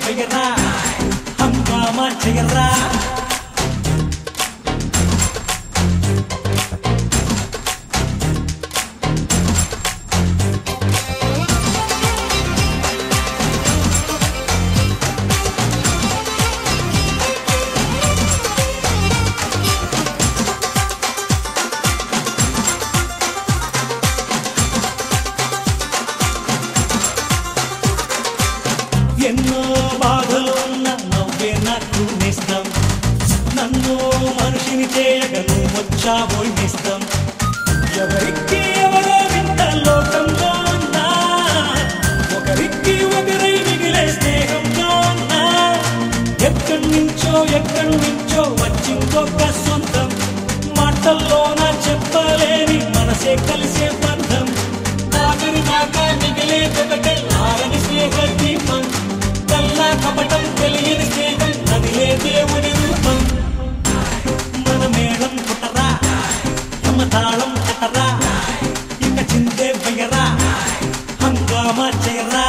వెయ్యరా హంగామా చెయ్యరా ఎన్నో బాధలు ఉన్న నవ్వే నాకు నిస్తాం నన్ను మనిషిని చేయగ నువ్వు వచ్చావోయ్ నిస్తాం ఎవరికి ఎవరో వింత లోకంలో ఉన్నా ఒకరికి ఒకరై మిగిలే స్నేహంలో ఉన్నా ఎక్కడి నుంచో వచ్చిందొక సొంతం మాటల్లోన చెప్పలేని మనసే కలిసే బంధం ఆఖరి దాకా మిగిలేదొకటే ఆరని స్నేహ దీపం కల్లా కపటం తెలియని స్నేహం నదిలే దేవుని రూపం మన మేళం పుట్టరా సమతాళం పుట్టరా ఇక చిందే వెయ్యరా హంగామా చెయ్యరా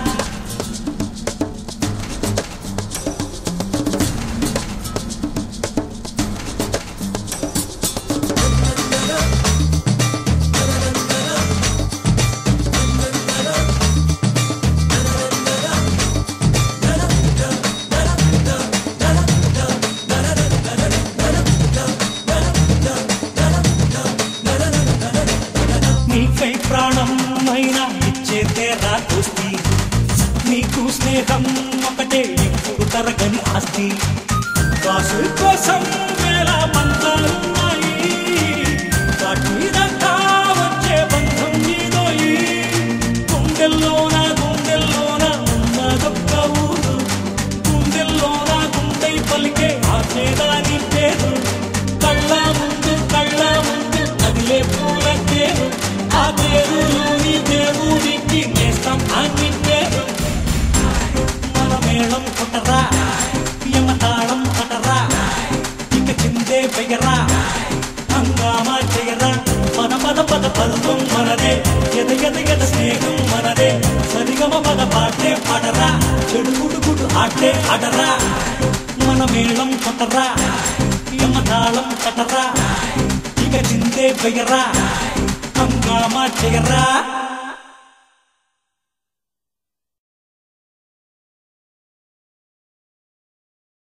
నీకై ప్రాణం అయినా ఇచ్చేదేరా దోస్తి నీకు స్నేహం ఒకటే ఇప్పుడు తరగని ఆస్తి కాసుల కోసం వేల బంధాలున్నాయి వాటి మీద వచ్చే బంధం నీదోయి గుండెల్లోన ఉన్నదొక్క ఊరు గుండెల్లోన గుండె పలికే ఆచేదాని పేరు కళ్ళ ముందు అదిలే పూల పేరు ఆ పేరులోని దేవుడికి నేస్తాం అన్ని పేరు మన మేళం పుట్టరా యమతాళం పట్టరా ఇక చిందే వెయ్యరా హంగామా చెయ్యరా పద పదం మనదే ఎద స్నేహం మనదే సరిగమ పద పాటే పాడరా చెడు గుడు ఆటే ఆడరా మన మేళం పుట్టరా యమతాళం పట్టరా ఇక చిందే వెయ్యరా హంగామా చెయ్యరా